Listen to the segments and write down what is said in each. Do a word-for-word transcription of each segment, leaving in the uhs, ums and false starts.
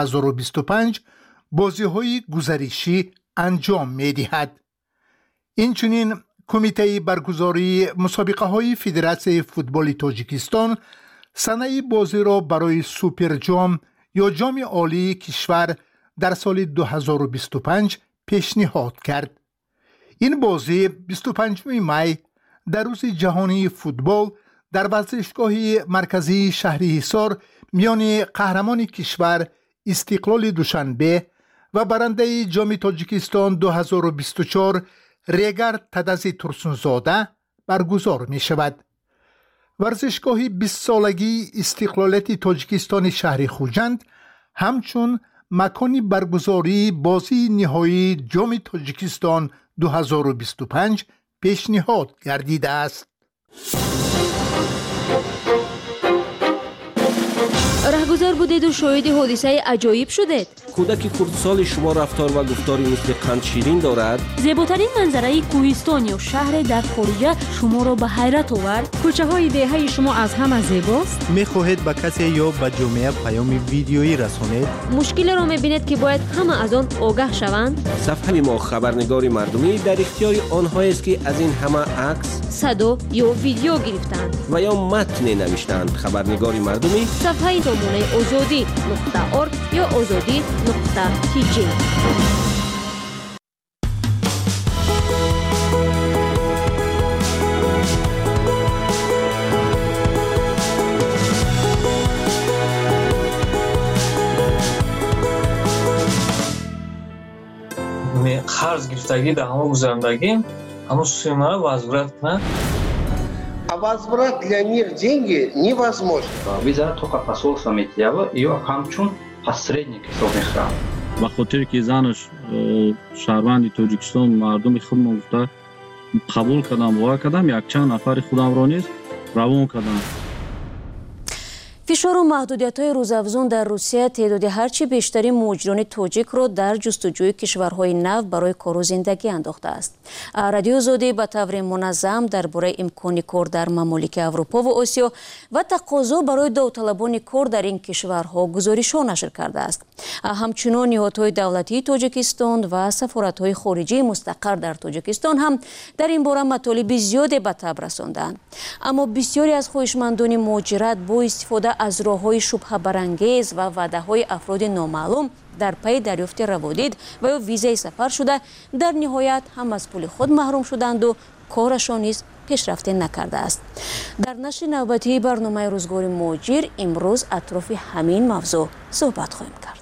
هزار و بیست و پنج بازی‌های گزارشی انجام می‌دهد. اینچنین کمیته برگزاری مسابقه‌های فدراسیون فوتبال تاجیکستان سنه بازی را برای سوپر جام یا جام عالی کشور در سال دو هزار و بیست و پنج پیشنهاد کرد. این بازی بیست و پنجم می در روز جهانی فوتبال در ورزشگاه مرکزی شهر حصار میان قهرمان کشور استقلال دوشنبه و برنده جام تاجیکستان دو هزار و بیست و چهار ریگر تدزی ترسونزاده برگزار می شود. ورزشگاه بیست سالگی استقلالیت تاجیکستان شهر خوجند همچون مکانی برگزاری بازی نهایی جام تاجیکستان دو هزار و بیست و پنج پیشنهاد گردیده است. رهگذر بودید و شاهد حادثه عجایب شدید. کودک کردسال شما رفتار و گفتاری مثل قند شیرین دارد. زیباترین منظره کوهستان یا شهر در خارج شما را به حیرت آورد. کوچه های دهه شما از همه زیباست. میخواهید به کسی یا به جامعه پیام ویدیویی رسانید؟ مشکل را میبینید که باید همه از آن آگاه شوند. صفحه ما خبرنگار مردمی در اختیار آنها است که از این همه عکس، صدا یا ویدیو گرفتند و یا متن نوشتند. خبرنگار مردمی صفحه سامانه آزادی نقطه ارگ یا آزادی نقطه تی جی. قرض گرفتگی در همه گذراندگی همون сумма возврат کنه. А возврат для них деньги невозможно. Виза только посол Самитьева, ее همچون посредник حساب می‌خواد. به خاطر که زنش شهروند تاجیکستان مردم خودم گفته قبول کردم و کردم یک چند نفر خودم را نیز روان کردم. فشار و محدودیت‌های روزافزون در روسیه تعداد هرچی بیشتری مهاجران تاجیک را در جستجوی کشورهای نو برای کار و زندگی انداخته است. رادیو آزادی به طور منظم درباره امکان کار در ممالک اروپا و آسیا و تقاضا برای داوطلبان کار در این کشورها گزارش‌ها نشر کرده است. همچنین نهادهای دولتی تاجیکستان و سفارت‌های خارجی مستقر در تاجیکستان هم در این باره مطالب زیادی به تب رساندند. اما بسیاری از خواهشمندان مهاجرت با استفاده از راه‌های شبهه برانگیز و وعده‌های افراد نامعلوم در پی دریافت روادید و یا ویزای سفر شده در نهایت هم از پول خود محروم شدند و کارشان نیز پیشرفت نکرده است. در نشر نوبتی برنامه روزگار مهاجر امروز اطراف همین موضوع صحبت خواهیم کرد.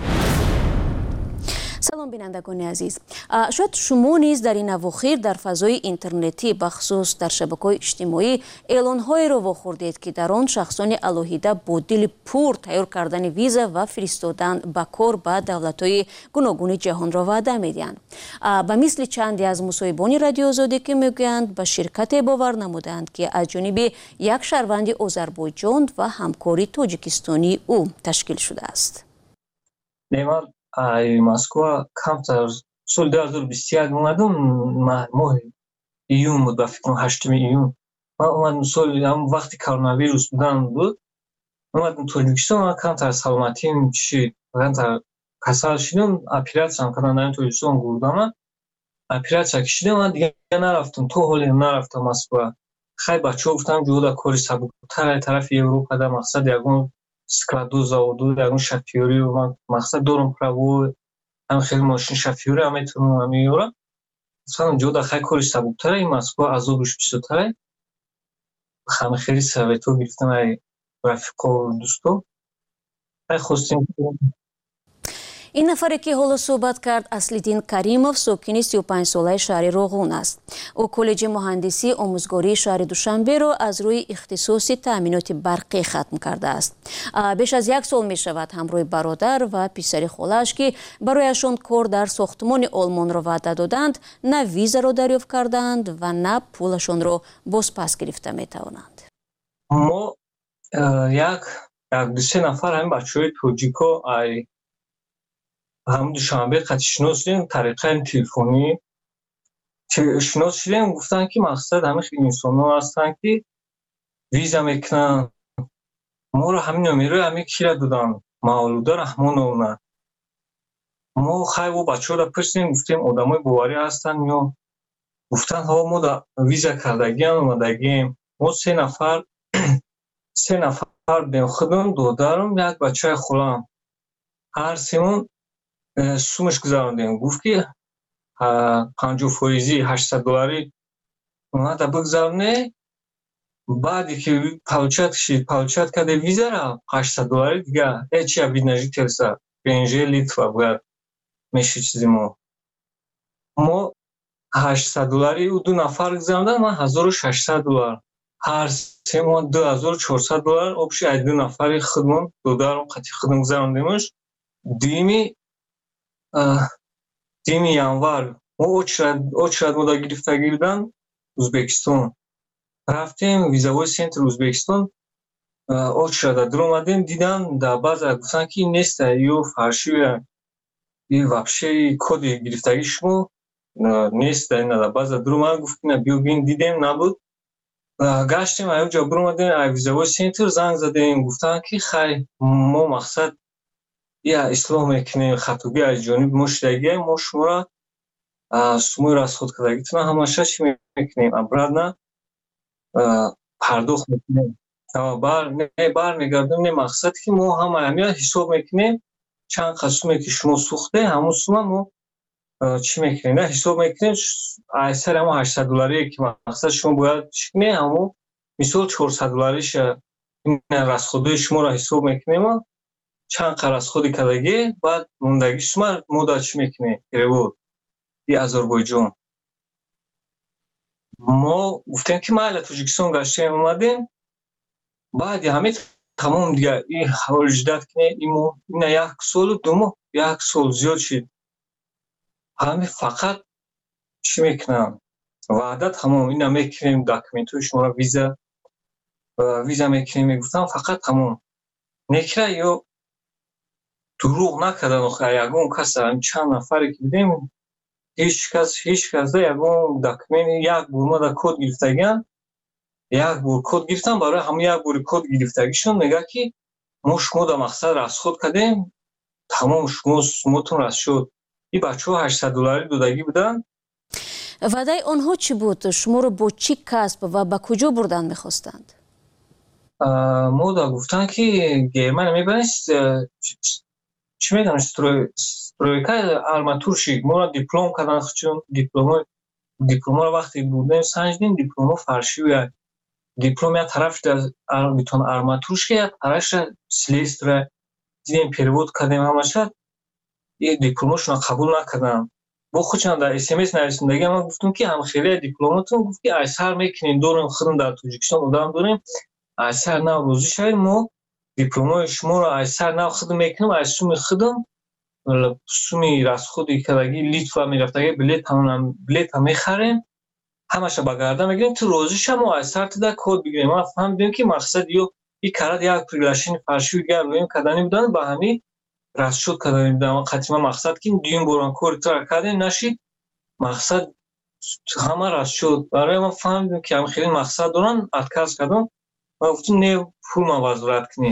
سلام بینندگان عزیز، شاید شما نیز در این اواخر در فضای اینترنتی بخصوص در شبکه‌های اجتماعی اعلان‌هایی را واخوردید که در آن شخصان الهیده با دل پر تیار کردن ویزا و فرستادن به کار به دولت‌های گوناگون جهان را وعده می‌دهند. به مثل چندی از مصاحبان رادیو آزادی که میگویند به شرکت باور نمودند که از جانب یک شهروند آذربایجان و همکاری تاجیکستانی او تشکیل شده است. نیمار ای مسکو کمتر سال دو هزار و بیست و یک اومدم ماه ایون بود، فکر کنم هشتم ایون من اومدم. سال هم وقتی کرونا ویروس بودن بود اومدم تاجیکستان. کمتر سلامتیم چی کمتر کسل شدم، اپراسیون کردن در تاجیکستان گردم، اپراسیون کشیدم. من دیگه نرفتم تو حالی نرفتم مسکو. خیلی بچه‌ها گفتم جودا کاری سبک‌تر طرف اروپا در مقصد یگون складу заводу ягон шофёри ман мақсад дорам право ҳам хеле мошин шофёри ҳам метавонам ҳам меёрам. гуфтам ҷода хеле кори сабуктара ин Москва азобиш бисёртара. ҳам хеле совето гирифтам ай рафиқо дӯсто. ай хостем این نفری که حالا صحبت کرد اصلیدین کریموف ساکن سی و پنج ساله شهر روغون است. او کالج مهندسی آموزگاری شهر دوشنبه را از روی اختصاص تأمینات برقی ختم کرده است. بیش از یک سال می شود همراه برادر و پسر خالش که برایشان کار در ساختمان آلمان را وعده دادند نه ویزا را دریافت کردند و نه پولشان را بازپس گرفته می توانند. ما یک یک دو سه نفر همین بچه‌های توجیکو ای هم دوشنبه قطعی شناس شدیم طریقه تلفنی شناس شدیم. گفتن که مقصد همه خیلی انسان ها هستن که ویزا میکنن. ما رو همین نمیره همین کی را دادن Мавлуда Раҳмоновна. Мо хайву бачаҳоро пурсидем, гуфтем одамои боварӣ ҳастанд ё? Гуфтанд ҳо мо да виза кардагиам, омадагием. Мо се нафар се нафар бехудум додарам, як бачаи хӯлам. Ҳар семон сумаш гузарондем. Гуфт ки панҷоҳ фоизи ҳаштсад долларӣ омада бигзароне. Баъде ки получат шид, получат карде визара ҳаштсад долларӣ дига ҳеҷ як вид нажитеса. Пенже Литва бояд меши чизи мо. Мо ҳаштсад долларӣ у ду нафар гузарондам, ман ҳазору шашсад доллар. Ҳар се моҳ ду ҳазору чорсад доллар обши ай ду нафари худмон додарам қати худм гузарондемаш. Дуюми дуюми январ мо очрад мода гирифтагӣ буданд Узбекистон. Рафтем визавои центри Узбекистон, очрада дуромадем, дидам дар баъза гуфтанд ки неста ё фаршия и вообще коди гирифтагӣ шумо неста. Ина дар баъза дуромад гуфт ина биё бин, дидем набуд. Гаштем ай ҷо биромадем, ай визавои центр занг задем, гуфтанд ки хай мо мақсад я ислоҳ мекунем, хатоби аз ҷониби мо шудагиам, мо шуморо сумои расходкардагитона ҳамаша чӣ мекунем, обратно пардохт мекунем. Бармегардонем. Мақсад ки мо ҳама ҳамия ҳисоб мекунем, чанд қадр суме ки шумо сӯхте, ҳамон сума мо чӣ мекунем, на ҳисоб мекунем. Айсар ҳамо ҳаштсад долларие ки мақсад шумо бояд чӣ кунем, ҳамо мисол чорсад доллариша расходҳои шуморо ҳисоб мекунем, чанд қадр расходи кардагӣ, баъд мондаги сума мо дар чӣ мекунем, перевод и Озарбойҷон. Мо гуфтем ки майли Тоҷикистон гаштем омадем. Баъди ҳамин тамом дига и ҳаволи ҷиддат кине имо ина як солу ду моҳ як сол зиёд шид. Ҳамин фақат чӣ мекунам, ваъда тамом ина мекунем, документҳои шуморо виза виза мекунем, мегуфтам фақат тамом некра ё дурӯғ накардан. охир ягон каса чанд нафаре ки будем, ҳеҷ кас ҳеҷ касда ягон документ як бор мода код гирифтагиам, як бор код гирифтам. Барои ҳамин як бори код гирифтагишон мега ки мо шумо дар мақсад расход кардем, тамом шумо суматон раст шуд. И бачаҳо ҳаштсад долларӣ додагӣ буданд. ваъдаи онҳо чӣ буд? Шуморо бо чӣ касб ва ба куҷо бурдан мехостанд? Мо да гуфтанд ки Германия мебаред, чӣ мегӯям, стройка арматурщик. Моро диплом кардан хучун дипломо дипломоро вақте бурдем санҷидем, дипломо фаршия. Диплом як тараф битон арматурщика, як тарафша слесаря. Дидем перевод кардем ҳамаша. И дипломошуна қабул накардам. Бо худшон дар смс нависондагиам ман гуфтам ки ҳамхелия дипломатон, гуфт ки айсар мекунем, дорем худам дар Тоҷикистон одам дорем, айсар нав розӣ шавед, мо дипломои шуморо айсар нав худам мекунем, аз суми худам суми расходи кардагӣ Литва мерафтаги билетам мехарем, ҳамаша ба гарда мегирем. ту розӣ ша, мо айсар туда код бигирем. Ман фаҳмидем ки мақсад ё и карад як приглашени фаршию дигар роем кардани буданд, ба ҳамин расшуд кардани буданд. Қатима мақсад ки дуюм боран кори тура кардем нашид, мақсад ҳама расшуд. Барои ман фаҳмидем ки ҳам хеле мақсад доранд, отказ кардам. Ман гуфтам не пулма вазорат кунем.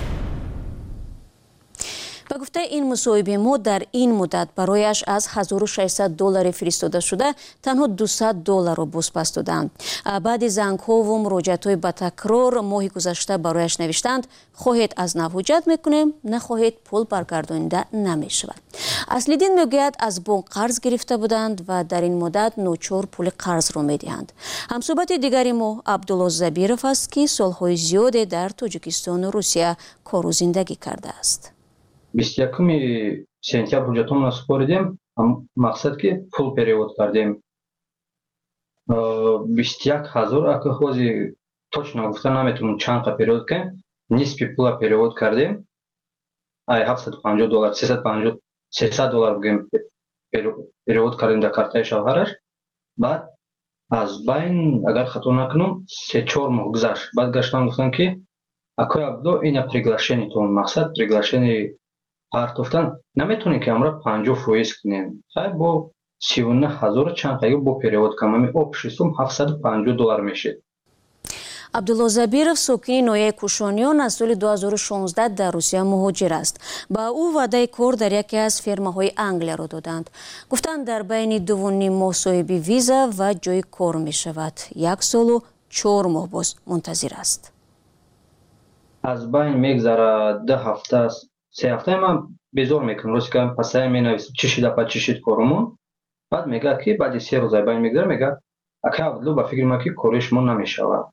ба гуфтаи ин мусоҳиби мо, дар ин муддат барояш аз ҳазору шашсад доллари фиристода шуда танҳо дусад долларро бозпас доданд. баъди зангҳову муроҷиатҳои ба такрор моҳи гузашта барояш навиштанд: хоҳед аз нав ҳуҷҷат мекунем, нахоҳед пул баргардонида намешавад. Аслиддин мегӯяд аз бонк қарз гирифта буданд ва дар ин муддат ночор пули қарзро медиҳанд. ҳамсӯҳбати дигари мо Абдулло Забиров аст, ки солҳои зиёде дар Тоҷикистону Русия кору зиндагӣ кардааст. بیست و یکم سپتامبر ҳуҷҷатомро супоридем. Мақсад ки пул перевод кардем. بیست و یک ҳазор ака ҳози точно гуфта наметавонам чанд қа перевод кардем. нисфи пула перевод кардем. ай ҳафтсад و панҷоҳ доллар, сесад و панҷоҳ сесад доллар бигем перевод кардем дар картаи шавҳараш. баъд аз байн агар хато накунам се чор моҳ гузашт. баъд гаштам гуфтам ки акои Абдулло ина приглашениятон, мақсад приглашени партофтан наметонем ки амра панҷоҳ фоиз кунем. хай бо сиву нав ҳазор чанд қайгӣ бо перевод кунам. общий сум ҳафтсад و панҷоҳ доллар мешед. عبدالله زبیرов ساکن ناحیه کوشانیان از سال دو هزار و شانزده در روسیه مهاجر است. با او وعده کار در یکی از فرماهای انگلیس را دادند. گفتند در بین دو و نیم ماه صاحب ویزا و جای کار می شود. یک سال و چهار ماه باز منتظر است. از بین میگذره ده هفته است. سه هفته من بیزار میکنم. روز که پسای می نویسم چی شده پس چی شد کارمون. بعد میگه که بعد سه روز بین میگذره میگه اکه عبدالله با فکر ما که کارش من نمیشود.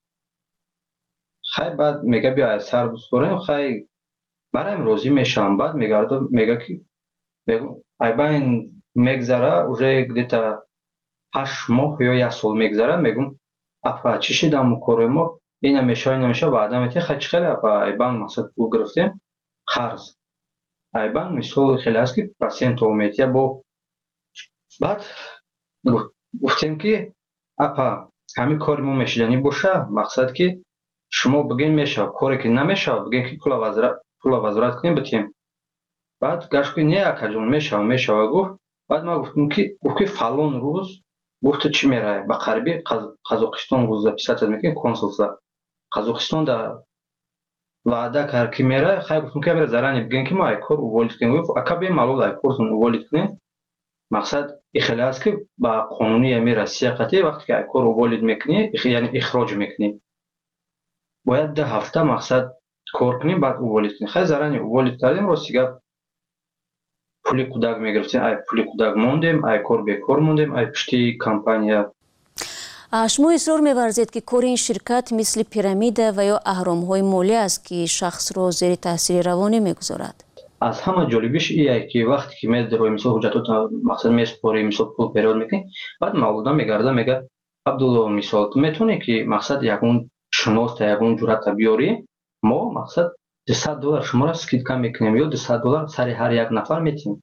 خیلی بعد میگه بیا سر بسپریم خیلی برای امروزی میشم. بعد میگرده میگه که ای بین میگذره اوزه دیتا هشت ماه یا یک سال میگذره میگم اپا چی شده همون کار ما این همیشه این همیشه بعدا میگه خیلی خیلی اپا ای بین مقصد پول گرفتیم خرز ای بین مثال خیلی هست که پرسنت اومیتیه با بعد گفتیم که اپا همین کاری ما میشدنی باشه مقصد که شما بگین میشه کاری که نمیشه بگین که کلا وزارت کلا وزارت کنیم بتیم. بعد گشت که نه اکجون میشه میشه و گفت بعد ما گفتم که گفت فلان روز گفت چی میره با غربی قزاقستان روز پیشت میکنه کنسولسا قزاقستان در وعده کرد که میره خیلی گفتم که بر زرانی بگین که ما ای کار اولید کنیم گفت اکبی معلوم ای کارتون اولید کنیم مقصد خیلی است که با قانونی امیر سیاقتی وقتی که ای کار اولید میکنی یعنی اخراج میکنی باید ده هفته مقصد کار کنیم بعد اولید کنیم. خیلی زرانی اولید کردیم راستی پولی کودک میگرفتیم ای پولی کودک موندیم ای کار به کار موندیم ای پشتی کمپانیا. شما اصرار می‌ورزید که کار این شرکت مثل پیرامید و یا اهرام‌های مالی است که شخص را زیر تاثیر روانی میگذارد. از همه جالبیش اینه که وقتی که میاد روی مثال حجتات مقصد میسپاری مثال پول پیرود میکنی بعد مولودا میگرده میگه عبدالله مثال تو میتونی که مقصد یکون شناس تا یکون جرأت بیاری ما مقصد دویست دلار شما را اسکیدکا میکنیم یا دویست دلار سر هر یک نفر میتیم.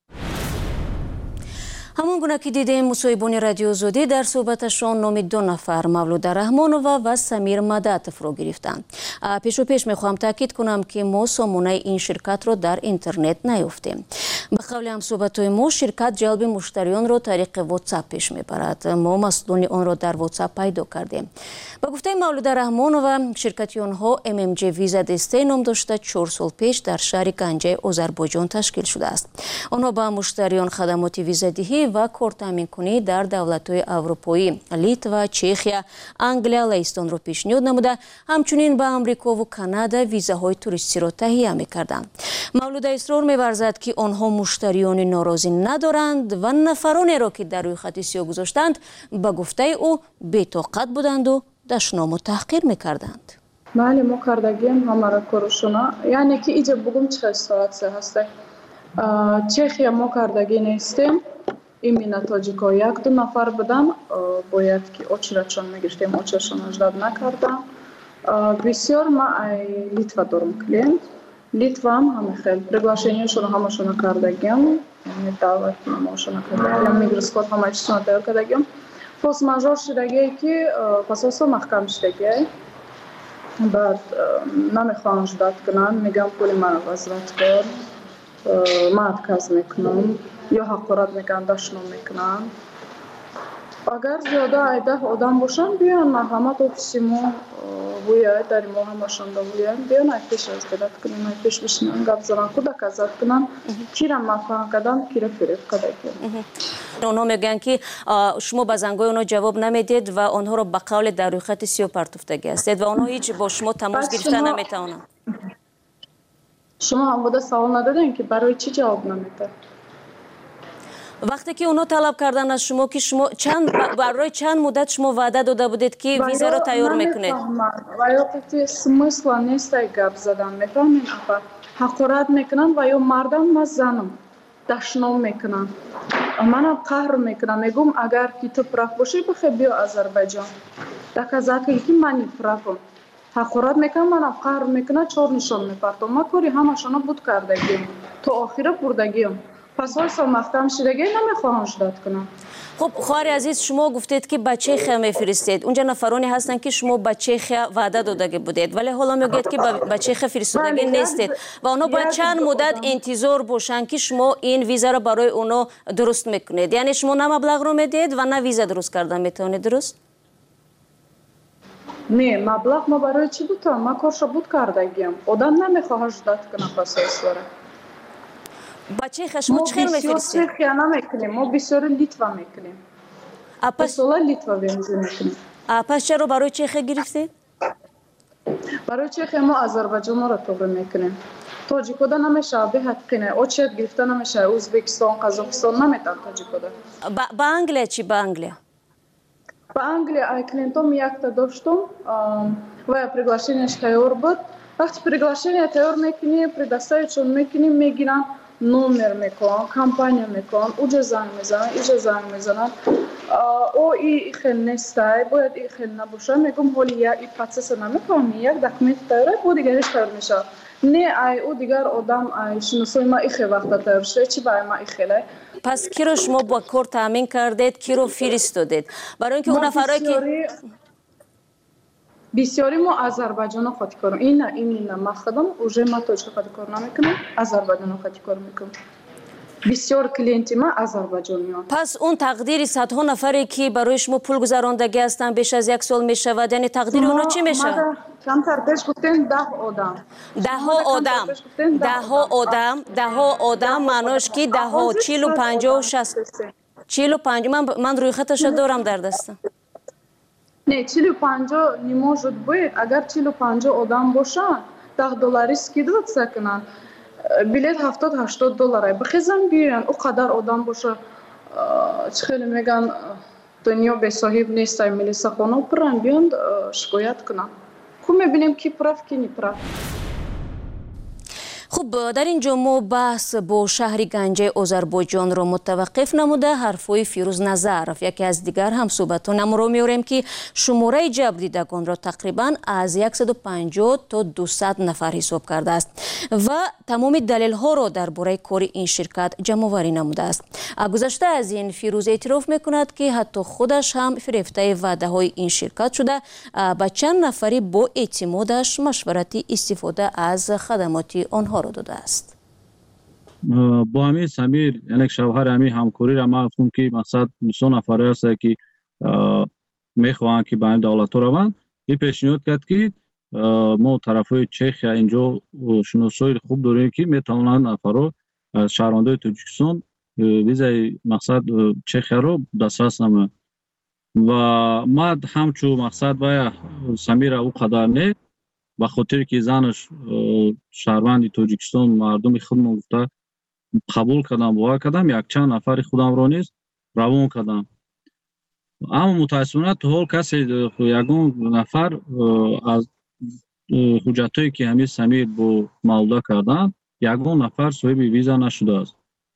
همون گونه که دیدیم مصاحبان رادیو زودی در صحبتشان نام دو نفر مولودا رحمانووا و سمیر مداتف را گرفتند. پیش و پیش میخواهم تاکید کنم که ما سامانه این شرکت را در اینترنت نیافتیم. به قول هم صحبت‌های ما شرکت جلب مشتریان را طریق واتساپ پیش میبرد. ما مسئولان آن را در واتساپ پیدا کردیم. به گفته مولودا رحمانووا شرکت آنها ام ام جی ویزا دسته نام داشته چهار سال پیش در شهر گنجه آذربایجان تشکیل شده است. آنها با مشتریان خدمات ویزادهی و کار تامین کنی در دولت‌های اروپایی لیتوا، چخیا، انگلیا، لهستان را پیشنهاد نموده همچنین به آمریکا و کانادا ویزاهای توریستی را تهیه می‌کردند. مولودا اصرار می‌ورزد که آنها مشتریان ناراضی ندارند و نفرانی را که در روی خط سیاه گذاشتند به گفته او بی‌طاقت بودند و دشنام و تحقیر می‌کردند. بله ما کردگیم همه کارشونا یعنی که اینجا بگم چه ساعت هسته چخیا ما کردگی نیستیم ایمینا تاجیکا یک دو نفر بودن باید که اوچراتشان میگشتیم اوچرشان اجداد نکردم بسیار ما ای لیتوا دارم کلینت لیتوا هم همه خیلی پریگلاشنیشون همشون کردگیم یعنی دعوت نماشون کردگیم میگرسکوت همه چیزشون تیار کردگیم فوس ماجور شدگی که پاسوسو محکم شدگی بعد نمیخوان اجداد کنن میگم پولی من وزرت کر من اتکاز میکنم یا حقارت میکنن دشنام میکنن اگر زیاده ایده آدم باشن بیان محمد اپسیمو بویای در ما همشان دولیان بیان ای پیش از بدت کنن ای پیش بشنن گپ زنن کودک ازت کنن کیرم مفهم کردن کیره فریب کده کنن اونا میگن که شما به زنگای اونا جواب نمیدید و آنها رو به قول در روی خط سیاه پرتوفتگی هستید و آنها هیچ با شما تماس گرفتن نمیتونن. شما هم بوده سوال ندادین که برای چی جواب نمیده؟ وقتی که اونا طلب کردن از شما که شما چند برای چند مدت شما وعده داده بودید که ویزا رو تیار میکنید؟ و یا که سمسل نیست گپ زدن میفهمین اپا حقارت میکنن و یا مردم و زنم دشنام میکنن منم قهر میکنم میگم اگر که تو پرخ باشی بخی بیا آذربایجان دکازاکی که منی پرخم حقارت میکنم منم قهر میکنم چهار نشان میپرتم ما کاری همشانا بود کردگیم تو آخیره بردگیم پس های سال محکم شدگی نمیخواهم شداد کنم. خب خواهر عزیز شما گفتید که بچه خیلی میفرستید اونجا نفرانی هستن که شما بچه خیلی وعده داده بودید ولی حالا میگید که بچه خیلی فرستادگی نیستید و اونا باید چند مدت انتظار باشن که شما این ویزا رو برای اونا درست میکنید یعنی شما نه مبلغ رو میدید و نه ویزا درست کردن میتونید درست؟ не маблағ ма барои чӣ буда ма коршо буд кардагиам одам намехоҳад ждат кана пасосвара ба чехия шумо чӣ хел мефиристед чехия намекунем мо бисёри литва мекунем сола литва бензин мекунем пас чаро барои чехия гирифтед барои чехия мо азарбайҷонро тоғри мекунем тоҷикода намешавад беҳаққине очередь гирифта намешавад ӯзбекистон қазоқистон наметан тоҷикода ба англия чӣ ба англия ба англия айклентом якта доштум ва приглашениеш тайёр буд вақти приглашение тайёр мекунӣ предоставичон мекунӣ мегиранд номер мекунанд компания мекунанд уҷа занг мезананд иҷа занг мезананд о и хел нестай бояд и хел набошад мегум ҳоли и процесса намефаҳмӣ як документи тайёрай бо дигариш тайёр мешавад не ай ӯ дигар одам ай шиносои ма ихе вақта тайёр шуда чӣ баъи ма ихелай пас киро шумо ба кор таъмин кардед киро фиристодед барои ин ки он нафарое ки бисёри мо азарбайҷоно хоти кор ина инина мақсадам уже ма тоҷика хоти кор намекунам азарбайҷоно хоти кор мекунам бисёр клиенти ма азарбайҷониён пас он тақдири садҳо нафаре ки барои шумо пул гузарондагӣ ҳастанд беш аз як сол мешавад яъне тақдири онҳо чӣ мешавад камтар пеш гуфтем даҳ одам даҳҳо одам даҳҳо одам даҳҳо одам маънош ки даҳҳо чилу панҷоҳу шаст чилу панҷ ман рӯйхаташа дорам дар дастам не чилу панҷоҳ не может быть агар чилу панҷоҳ одам бошанд даҳ доллари скидываться кунанд билет ҳафтод ҳаштод доллара бихезан биёянд ӯ қадар одам боша чӣ хеле меган дунё бесоҳиб нестай милисахона пурран биёнд шикоят кунанд ку мебинем ки прав ки неправ хуб дар ин ҷо мо баҳс бо шаҳри ганҷаи озарбойҷонро мутаваққиф намуда ҳарфҳои фирӯз назаров яке аз дигар ҳамсӯҳбатонамро меорем ки шумораи ҷабрдидагонро тақрибан аз сад و панҷоҳ то дусад нафар ҳисоб кардааст ва тамоми далелҳоро дар бораи кори ин ширкат ҷамъоварӣ намудааст. Гузашта аз ин фирӯз эътироф мекунад ки ҳатто худаш ҳам фирефтаи ваъдаҳои ин ширкат шуда ба чанд нафари бо эътимодаш машварати истифода аз хадамоти онҳо додааст. бо ҳамин самир яъне шавҳари ҳамин ҳамкориро ман гуфтам ки мақсад мисол нафаре аст ки мехоҳанд ки ба ин давлатҳо раванд ин пешниҳод кард ки мо тарафҳои чехия инҷо шиносои хуб дорем ки метавонанд нафарҳо аз шаҳрвандои тоҷикистон визаи мақсад чехияро дастрас намоянд ва ман ҳамчун мақсад вая самира ӯ қадар не ба хотире ки занаш шаҳрванди тоҷикистон мардуми худмон гуфта қабул кардам бовар кардам якчанд нафари худамро низ равон кардам аммо мутаассифона то ҳол касе ягон нафар аз ҳуҷҷатое ки ҳамин самир бо мавлуда карданд ягон нафар соҳиби виза нашудааст.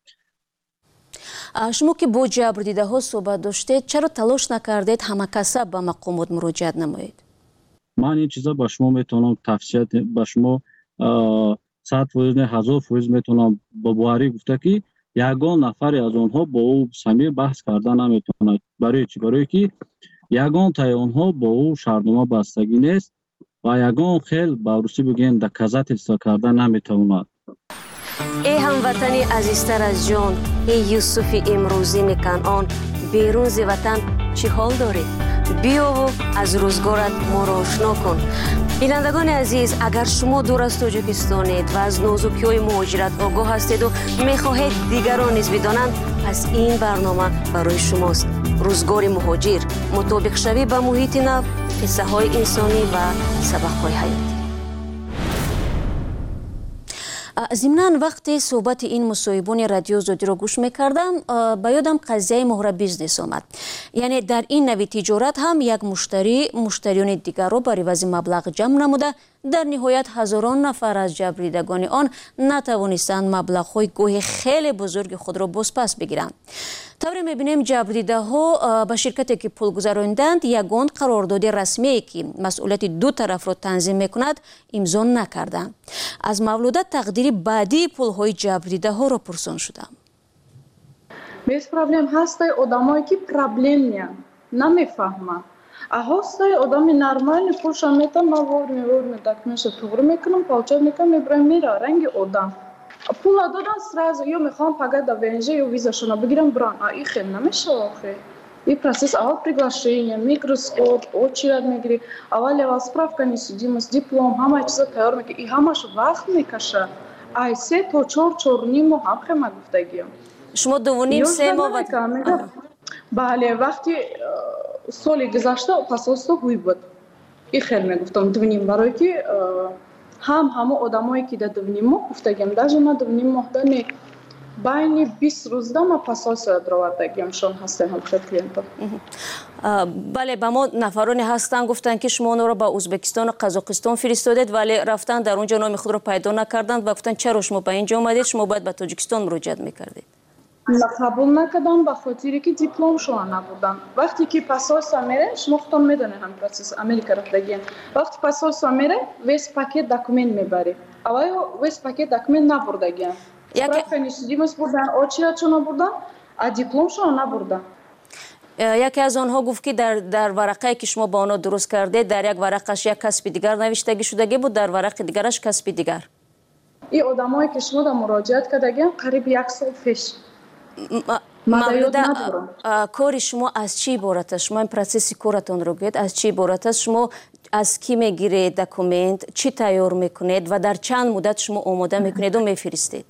шумо ки бо ҷабрдидаҳо суҳбат доштед чаро талош накардед ҳамакасаб ба мақомот муроҷиат намоед? ман ин чиза ба шумо метавонам тавсия ба шумо сад фоиз не ҳазор фоиз метавонам ба боварӣ гуфта ки ягон нафаре аз онҳо бо ӯ самир баҳс карда наметавонад. Барои чӣ? Барое ки ягон таи онҳо бо ӯ шаҳрнома бастагӣ нест ва ягон хел ба русӣ бигӯем доказательство карда наметавонад. эй ҳамватани азизтар аз ҷон, эй Юсуфи имрӯзини Канъон, берун зи ватан чӣ ҳол доред? биёву аз рӯзгорат моро ошно кун. бинандагони азиз, агар шумо дур аз тоҷикистонед ва аз нозукиҳои муҳоҷират огоҳ ҳастеду мехоҳед дигарон низ бидонанд, пас ин барнома барои шумост. рӯзгори муҳоҷир, мутобиқшавӣ ба муҳити нав, қиссаҳои инсонӣ ва сабақҳои ҳаётӣ. зимнан вақте суҳбати ин мусоҳибони радио зодиро гӯш мекардам ба ёдам қазияи моҳра бизнес омад. яъне дар ин нави тиҷорат ҳам як муштарӣ муштариёни дигарро бар ивази маблағ ҷамъ намуда дар ниҳоят ҳазорон нафар аз ҷабрдидагони он натавонистанд маблағҳои гоҳи хеле бузурги худро бозпас бигиранд. тавре мебинем ҷабрдидаҳо ба ширкате ки пул гузаронданд ягон қарордоди расмие ки масъулияти ду тарафро танзим мекунад имзо накарданд. аз мавлуда тақдири баъдии пулҳои ҷабрдидаҳоро пурсон шудам. без проблем ҳастай одамое ки проблем неянд намефаҳманд а ҳостай одами нормални пулша метам ма вурме вурме документша туғри мекунам палча мекунам мебирам мира ранги одам пула додан сразу ё мехоҳам пагада венже ё визашона бигирам биран а ин хел намешава охе И процесс авал приглашения, микроскоп, очередь мегири, авал авал справка несудимость, диплом, ҳама чиза тайёр мекунӣ. И ҳамаш вақт мекаша. Ай се то чор чорним моҳ ҳам хема гуфтагиям. Шумо дувуним се моҳ ва бале вақти соли гузашта посольство ҳуй буд. И хел мегуфтам дувуним барои ки ҳам ҳамо одамое ки да дувуним моҳ гуфтагиям, даже ма дувуним моҳ да не байни бист рӯзда ма посольство дровардагиям шон ҳастем ҳамхел клиентам. бале ба мо нафароне ҳастанд гуфтанд ки шумо онро ба ӯзбекистону қазоқистон фиристодед, вале рафтан дар он ҷо номи худро пайдо накарданд ва гуфтанд чаро шумо ба ин ҷо омадед, шумо бояд ба тоҷикистон муроҷиат мекардед. қабул накардам ба хотире ки дипломшона набудам. вақте ки посольство мере, шумо худтон медонед ҳам процесс Америка рафтагиям. вақте посольство мере, вес пакет документ мебари. аввало вес пакет документ набурдагиям. Справка несудимост бурдан, очередшона бурдан, а дипломшона набурдан. яке аз онҳо гуфт ки дар дар варақае ки шумо ба онҳо дуруст кардед, дар як варақаш як касби дигар навиштагӣ шудагӣ буд, дар варақи дигараш касби дигар. И одамое ки шумо да муроҷиат кардагиям қариби як сол пеш. мавлуда кори шумо аз чӣ иборат аст? шумо ин процесси коратонро гӯед аз чӣ иборат аст? шумо аз кӣ мегиред документ, чӣ тайёр мекунед ва дар чанд муддат шумо омода мекунеду мефиристед?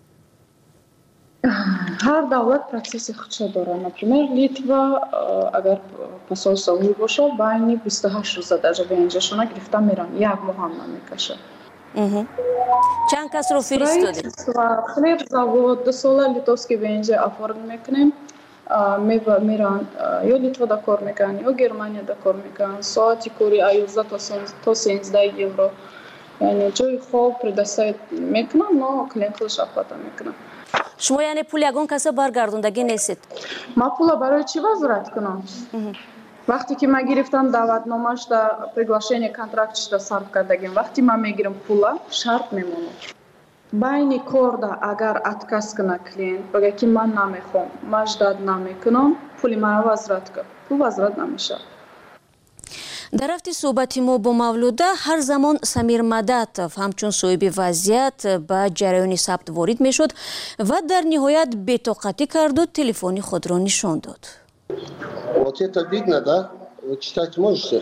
ҳар давлат процесси худша дорад. Например, Литва агар посольство ҳуй бошад, байни бисту ҳашт рӯза даже венҷашона гирифта мерам, як моҳ ҳам намекашад. чанд касро фиристодед? хлеб завод ду сола литовский венҷа оформ мекунем, меран ё Литвада кор мекунанд, ё Германияда кор мекунанд. соати кори яъздаҳ то сенздаҳ евро. яъне ҷои хоб предоставит мекунам, но клиент худаш оплата мекунам. шумо яъне пул ягон каса баргардондагӣ нестед? ма пула барои чӣ возврат кунам? вақте ки ма гирифтам даъватномашда приглашение контрактшда сарф кардагим, вақте ма мегирам пула шарт мемонад. байни корда агар отказ кунад клиент, бага ки ман намехоҳам, ма ждат намекунам, пули мара возврат кун. пул возврат намешавад. дар рафти суҳбати мо бо Мавлуда ҳар замон Самир Мадатов ҳамчун соҳиби вазъият ба ҷараёни сабт ворид мешуд ва дар ниҳоят бетоқатӣ карду телефони худро нишон дод. Вот это видно, да? Вы читать можете?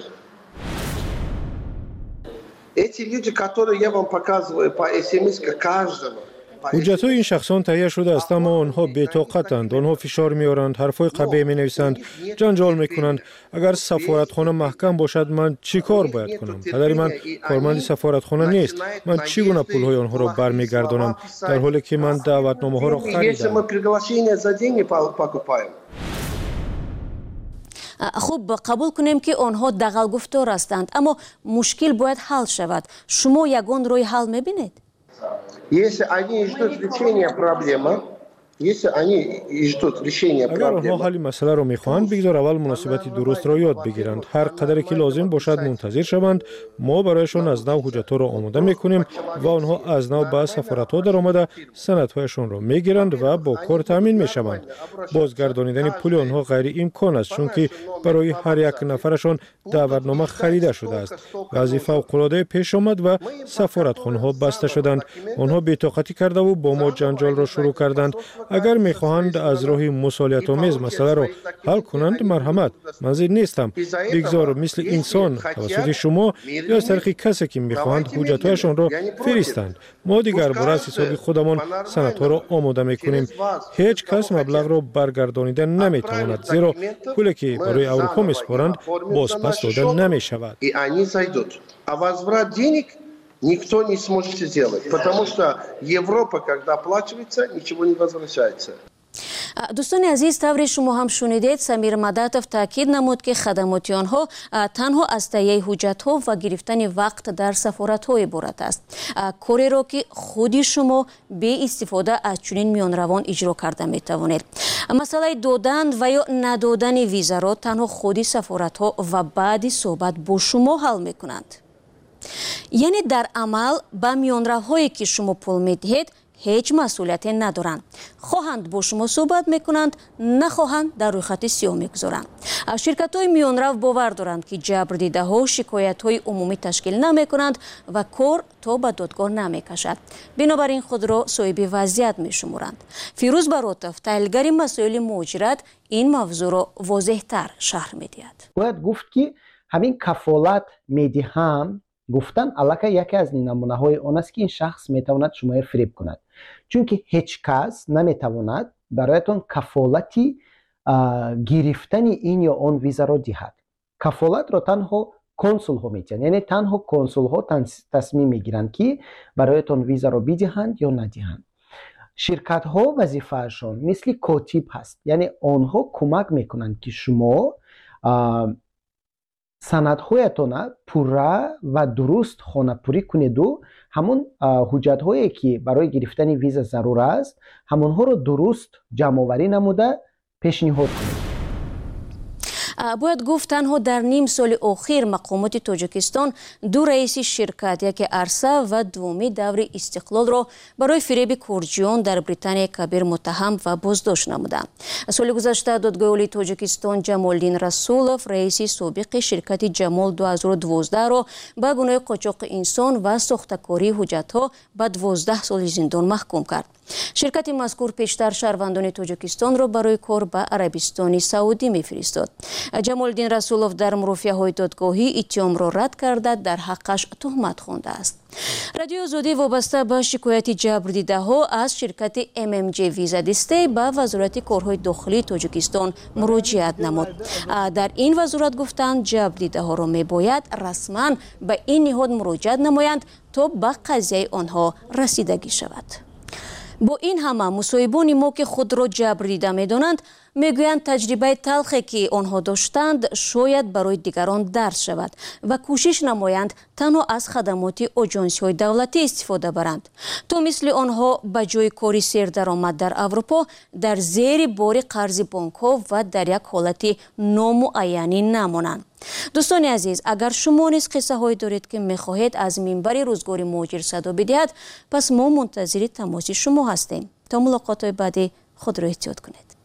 Эти люди, которые я вам показываю по эс-эм-эс каждому, ҳуҷҷатҳои ин шахсон таҳия шудааст, аммо онҳо бетоқатанд, онҳо фишор меоранд, ҳарфҳои қабеҳ менависанд, ҷанҷол мекунанд. агар сафоратхона маҳкам бошад, ман чӣ кор бояд кунам? падари ман корманди сафоратхона нест. ман чӣ гуна пулҳои онҳоро бармегардонам, дар ҳоле ки ман даъватномаҳоро харидам? хуб, қабул кунем ки онҳо дағалгуфтор ҳастанд, аммо мушкил бояд ҳал шавад. шумо ягон роҳи ҳал мебинед? Если они ждут решения проблемы, если они ждут решения агар онҳо ҳалли масъаларо мехоҳанд, бигзор аввал муносибати дурустро ёд бигиранд. ҳар қадаре ки лозим бошад мунтазир шаванд. мо барояшон аз нав ҳуҷҷатҳоро омода мекунем ва онҳо аз нав ба сафоратҳо даромада санадҳояшонро мегиранд ва бо кор таъмин мешаванд. бозгардонидани пули онҳо ғайриимкон аст, чунки барои ҳар як нафарашон даъватнома харида шудааст. вазъи фавқулодае пеш омад ва сафоратхонаҳо баста шуданд. онҳо бетоқатӣ кардаву бо мо ҷанҷолро шурӯъ карданд. агар мехоҳанд аз роҳи мусолиятомез масъаларо ҳал кунанд, марҳамат, ман зид нестам. бигзор мисли инсон тавассути шумо ё аз тариқи касе ки мехоҳанд ҳуҷҷатҳояшонро фиристанд. мо дигар бора аз ҳисоби худамон санадҳоро омода мекунем. ҳеҷ кас маблағро баргардонида наметавонад, зеро пуле ки барои Аврупо меспоранд бозпас дода намешавад. Никто не сможет сделать, потому что Европа, когда оплачивается, ничего не возвращается. дӯстони азиз, тавре шумо ҳам шунидед, Самир Мадатов таъкид намуд ки хадамоти онҳо танҳо аз таҳияи ҳуҷҷатҳо ва гирифтани вақт дар сафоратҳо иборат аст. кореро ки худи шумо беистифода аз чунин миёнравон иҷро карда метавонед. масъалаи додан ва ё надодани визаро танҳо худи сафоратҳо ва баъди суҳбат бо шумо ҳал мекунанд. яъне дар амал ба миёнравҳое ки шумо пул медиҳед هیچ مسئولیت ندارند. خواهند با شما صحبت میکنند، نخواهند در روی خط سیاه میگذارند. شرکت های میانرو باور دارند که جبر دیده ها شکایت های عمومی تشکیل نمی کنند و کار تا به دادگاه نمی کشد. بنابراین خود را صاحب وضعیت می شمارند. فیروز براتف تحلیلگر مسائل مهاجرت این موضوع را واضح تر شرح می دهد. باید گفت که همین کفالت میدهم گفتن علاقه یکی از نمونه های آن است که این شخص میتواند شما فریب کند، چون که هیچ کس نمیتواند برایتان کفالتی گرفتن این یا آن ویزا را دهد. کفالت را تنها کنسول ها میتونن، یعنی تنها کنسول ها تصمیم میگیرند که برایتان ویزا را بدهند یا ندهند. شرکت ها وظیفهشون مثل کاتب هست، یعنی آنها کمک میکنند که شما سندهایتان پوره و درست خانه‌پوری کنید و همون حجت هایی که برای گرفتن ویزا ضرور است همونها رو درست جمع آوری نموده پیشنهاد کنید. باید گفت تنها در نیم سال اخیر مقامات تاجیکستان دو رئیس شرکت، یک عرصه و دومی دور استقلال را برای فریب کورجیان در بریتانیا کبیر متهم و بازداشت نمودند. سال گذشته دادگاه عالی تاجیکستان جمالدین رسولوف رئیس سابق شرکت جمال دو هزار و دوازده را به گناه قاچاق انسان و ساختکاری حجت‌ها به دوازده سال زندان محکوم کرد. شرکت مذکور پیشتر شهروندان تاجیکستان را برای کار به عربستان سعودی می‌فرستاد. جمالدین رسولوف در مرافعه‌های دادگاهی اتهام را رد کرده در حقش تهمت خوانده است. رادیو آزادی وابسته به شکایت جبر دیده ها از شرکت ام ام جی ویزا دسته به وزارت کارهای داخلی تاجیکستان مراجعت نمود. در این وزارت گفتند جبر دیده ها را می باید رسما به این نهاد مراجعت نمایند تا به قضیه آنها رسیدگی شود. با این همه مصاحبان ما که خود را جبر دیده می‌دانند میگویند تجربه تلخی که آنها داشتند شاید برای دیگران درس شود و کوشش نمایند تنها از خدمات آژانس‌های دولتی استفاده برند تا مثل آنها به جای کاری سردرآمد در اروپا در زیر بار قرض بانک‌ها و در یک حالت نامعینی نمانند. دوستان عزیز، اگر شما نیز قصه هایی دارید که میخواهید از منبر روزگار مهاجر صدا بدهید، پس ما منتظر تماس شما هستیم. تا ملاقات بعدی خود را احتیاط کنید.